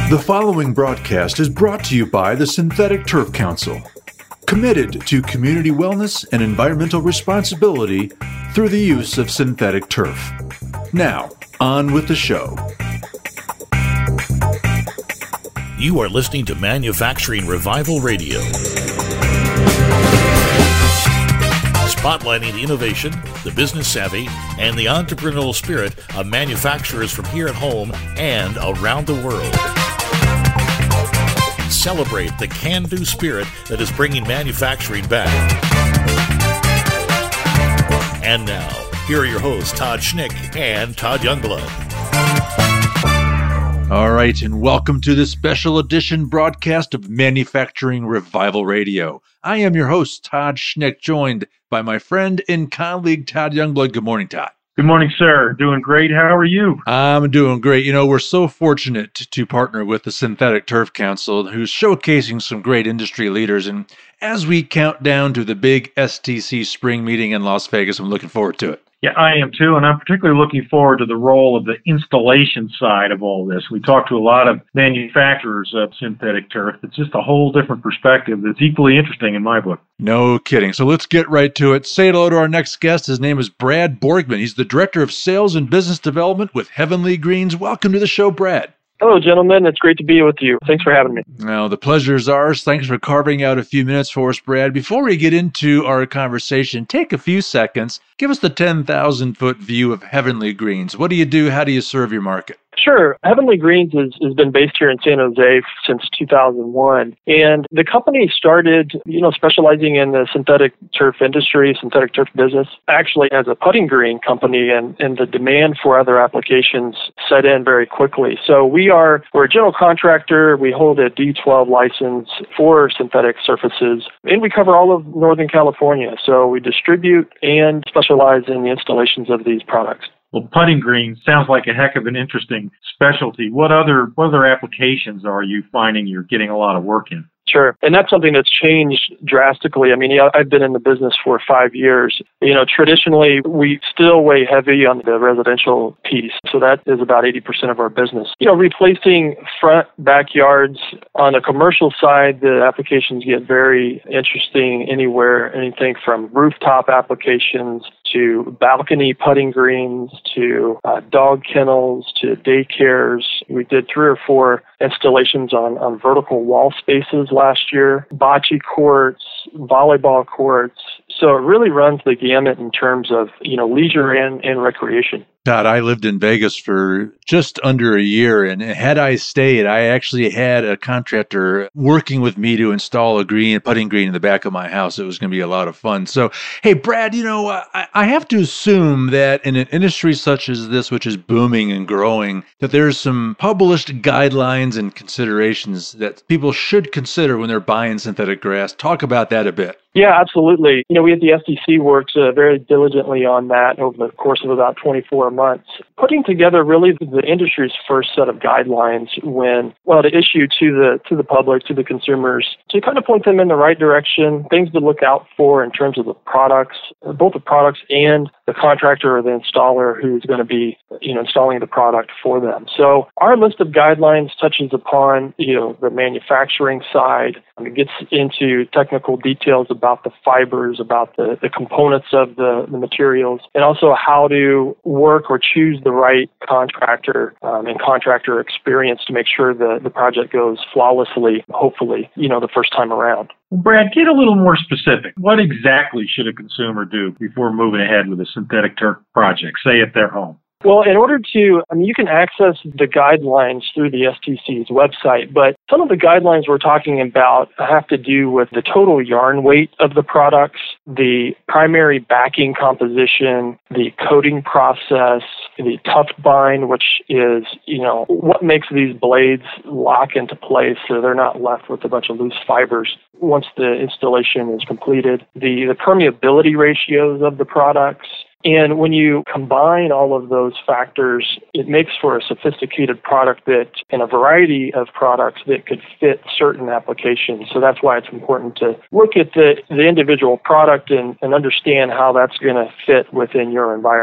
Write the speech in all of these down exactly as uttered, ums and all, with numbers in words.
The following broadcast is brought to you by the Synthetic Turf Council, committed to community wellness and environmental responsibility through the use of synthetic turf. Now, on with the show. You are listening to Manufacturing Revival Radio, spotlighting the innovation, the business savvy, and the entrepreneurial spirit of manufacturers from here at home and around the world. Celebrate the can-do spirit that is bringing manufacturing back. And now, here are your hosts, Todd Schnick and Todd Youngblood. All right, and welcome to this special edition broadcast of Manufacturing Revival Radio. I am your host, Todd Schnick, joined by my friend and colleague, Todd Youngblood. Good morning, Todd. Good morning, sir. Doing great. How are you? I'm doing great. You know, we're so fortunate to, to partner with the Synthetic Turf Council, who's showcasing some great industry leaders. And as we count down to the big S T C spring meeting in Las Vegas, I'm looking forward to it. Yeah, I am too, and I'm particularly looking forward to the role of the installation side of all this. We talk to a lot of manufacturers of synthetic turf. It's just a whole different perspective that's equally interesting in my book. No kidding. So let's get right to it. Say hello to our next guest. His name is Brad Borgman. He's the Director of Sales and Business Development with Heavenly Greens. Welcome to the show, Brad. Hello, gentlemen. It's great to be with you. Thanks for having me. Now, the pleasure is ours. Thanks for carving out a few minutes for us, Brad. Before we get into our conversation, take a few seconds. Give us the ten thousand foot view of Heavenly Greens. What do you do? How do you serve your market? Sure. Heavenly Greens is, has been based here in San Jose since two thousand one. And the company started, you know, specializing in the synthetic turf industry, synthetic turf business, actually as a putting green company, and, and the demand for other applications set in very quickly. So we are, we're a general contractor. We hold a D twelve license for synthetic surfaces, and we cover all of Northern California. So we distribute and specialize in the installations of these products. Well, putting green sounds like a heck of an interesting specialty. What other what other applications are you finding you're getting a lot of work in? Sure. And that's something that's changed drastically. I mean, yeah, I've been in the business for five years. You know, traditionally, we still weigh heavy on the residential piece. So that is about eighty percent of our business. You know, replacing front backyards on the commercial side, the applications get very interesting anywhere, anything from rooftop applications to balcony putting greens to uh, dog kennels to daycares. We did three or four installations on, on vertical wall spaces last year, bocce courts, volleyball courts. So it really runs the gamut in terms of, you know, leisure and, and recreation. Todd, I lived in Vegas for just under a year, and had I stayed, I actually had a contractor working with me to install a green, putting green in the back of my house. It was going to be a lot of fun. So, hey, Brad, you know, I, I have to assume that in an industry such as this, which is booming and growing, that there's some published guidelines and considerations that people should consider when they're buying synthetic grass. Talk about that a bit. Yeah, absolutely. You know, we at the S T C worked uh, very diligently on that over the course of about twenty-four months, putting together really the industry's first set of guidelines when, well, to issue to the to the public, to the consumers, to kind of point them in the right direction, things to look out for in terms of the products, both the products and the contractor or the installer who's going to be, you know, installing the product for them. So our list of guidelines touches upon, you know, the manufacturing side. It gets into technical details about the fibers, about the, the components of the, the materials, and also how to work or choose the right contractor um, and contractor experience to make sure the, the project goes flawlessly, hopefully, you know, the first time around. Well, Brad, get a little more specific. What exactly should a consumer do before moving ahead with a synthetic turf project, say at their home? Well, in order to, I mean, you can access the guidelines through the S T C's website, but some of the guidelines we're talking about have to do with the total yarn weight of the products, the primary backing composition, the coating process, the tuft bind, which is, you know, what makes these blades lock into place so they're not left with a bunch of loose fibers once the installation is completed, the, the permeability ratios of the products. And when you combine all of those factors, it makes for a sophisticated product that, and a variety of products that could fit certain applications. So that's why it's important to look at the, the individual product and, and understand how that's going to fit within your environment.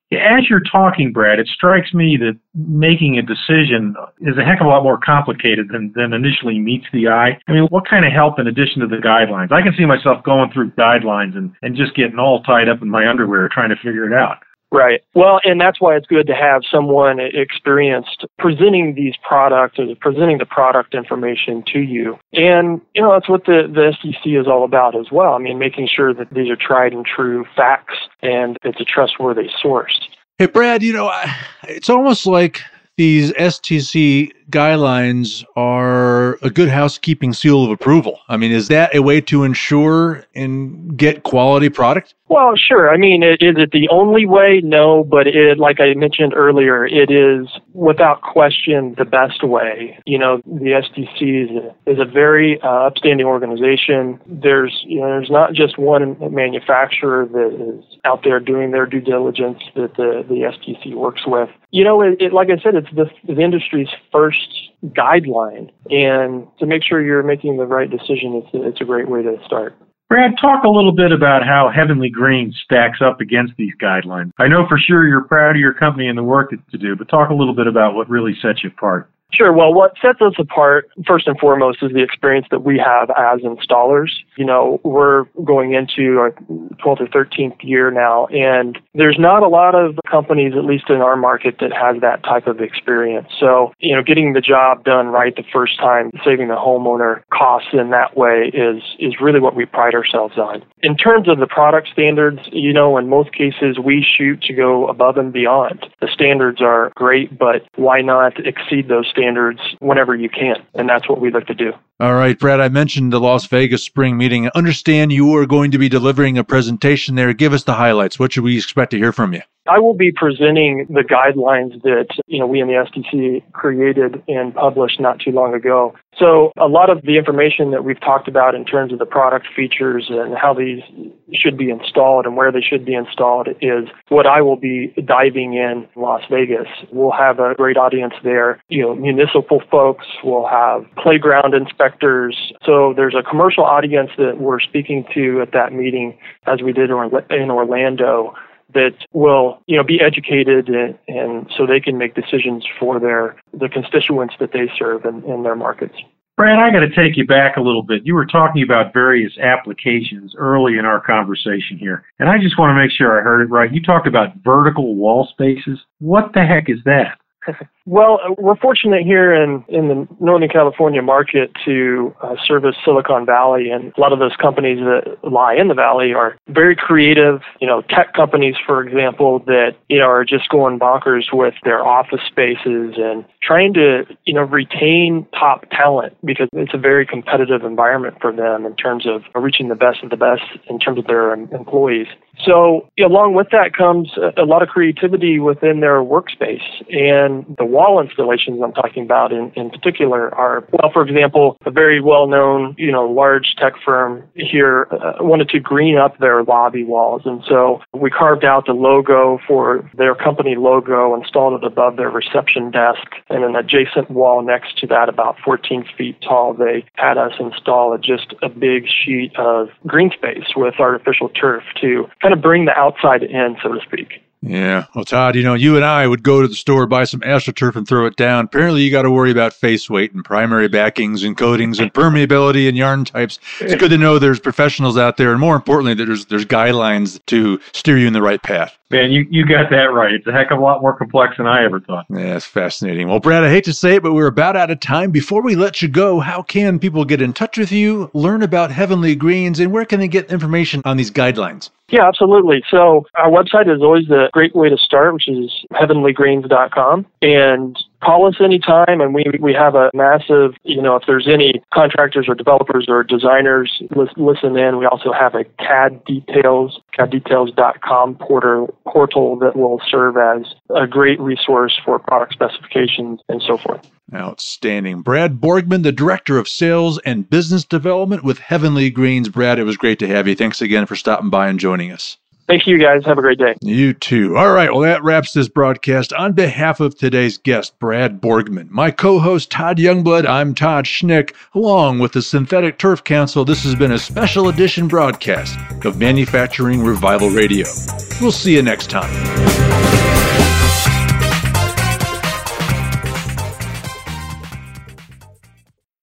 As you're talking, Brad, it strikes me that making a decision is a heck of a lot more complicated than, than initially meets the eye. I mean, what kind of help in addition to the guidelines? I can see myself going through guidelines and, and just getting all tied up in my underwear trying to figure it out. Right. Well, and that's why it's good to have someone experienced presenting these products or presenting the product information to you. And, you know, that's what the, the S D C is all about as well. I mean, making sure that these are tried and true facts and it's a trustworthy source. Hey, Brad, you know, it's almost like these S T C guidelines are a good housekeeping seal of approval. I mean, is that a way to ensure and get quality product? Well, sure. I mean, is it the only way? No, but it, like I mentioned earlier, it is without question the best way. You know, the S D C is a, is a very uh, upstanding organization. There's, you know, there's not just one manufacturer that is out there doing their due diligence that the, the S D C works with. You know, it, it, like I said, it's the, the industry's first guideline, and to make sure you're making the right decision, it's a, it's a great way to start. Brad, talk a little bit about how Heavenly Greens stacks up against these guidelines. I know for sure you're proud of your company and the work that you do, but talk a little bit about what really sets you apart. Sure. Well, what sets us apart, first and foremost, is the experience that we have as installers. You know, we're going into our twelfth or thirteenth year now, and there's not a lot of companies, at least in our market, that has that type of experience. So, you know, getting the job done right the first time, saving the homeowner costs in that way is, is really what we pride ourselves on. In terms of the product standards, you know, in most cases, we shoot to go above and beyond. The standards are great, but why not exceed those standards standards whenever you can, and that's what we look to do. All right, Brad, I mentioned the Las Vegas spring meeting. I understand you are going to be delivering a presentation there. Give us the highlights. What should we expect to hear from you? I will be presenting the guidelines that, you know, we in the S D C created and published not too long ago. So a lot of the information that we've talked about in terms of the product features and how these should be installed and where they should be installed is what I will be diving in Las Vegas. We'll have a great audience there. You know, municipal folks, we'll have playground inspectors. So there's a commercial audience that we're speaking to at that meeting, as we did in Orlando, that will, you know, be educated and, and so they can make decisions for their the constituents that they serve in, in their markets. Brad, I got to take you back a little bit. You were talking about various applications early in our conversation here, and I just want to make sure I heard it right. You talked about vertical wall spaces. What the heck is that? Well, we're fortunate here in, in the Northern California market to uh, service Silicon Valley, and a lot of those companies that lie in the valley are very creative, you know, tech companies, for example, that, you know, are just going bonkers with their office spaces and trying to, you know, retain top talent because it's a very competitive environment for them in terms of reaching the best of the best in terms of their employees. So along with that comes a, a lot of creativity within their workspace, and the wall installations I'm talking about in, in particular are, well, for example, a very well-known, you know, large tech firm here uh, wanted to green up their lobby walls. And so we carved out the logo for their company logo, installed it above their reception desk, and an adjacent wall next to that, about fourteen feet tall, they had us install just a big sheet of green space with artificial turf to kind of bring the outside in, so to speak. Yeah. Well, Todd, you know, you and I would go to the store, buy some AstroTurf and throw it down. Apparently, you got to worry about face weight and primary backings and coatings and permeability and yarn types. It's good to know there's professionals out there, and more importantly, that there's there's guidelines to steer you in the right path. Man, you, you got that right. It's a heck of a lot more complex than I ever thought. Yeah, it's fascinating. Well, Brad, I hate to say it, but we're about out of time. Before we let you go, how can people get in touch with you, learn about Heavenly Greens, and where can they get information on these guidelines? Yeah, absolutely. So our website is always a great way to start, which is heavenly greens dot com. And call us anytime, and we we have a massive, you know, if there's any contractors or developers or designers, listen in. We also have a C A D Details, C A D details dot com portal, portal that will serve as a great resource for product specifications and so forth. Outstanding. Brad Borgman, the Director of Sales and Business Development with Heavenly Greens. Brad, it was great to have you. Thanks again for stopping by and joining us. Thank you, guys. Have a great day. You too. All right. Well, that wraps this broadcast. On behalf of today's guest, Brad Borgman, my co-host, Todd Youngblood, I'm Todd Schnick, along with the Synthetic Turf Council. This has been a special edition broadcast of Manufacturing Revival Radio. We'll see you next time.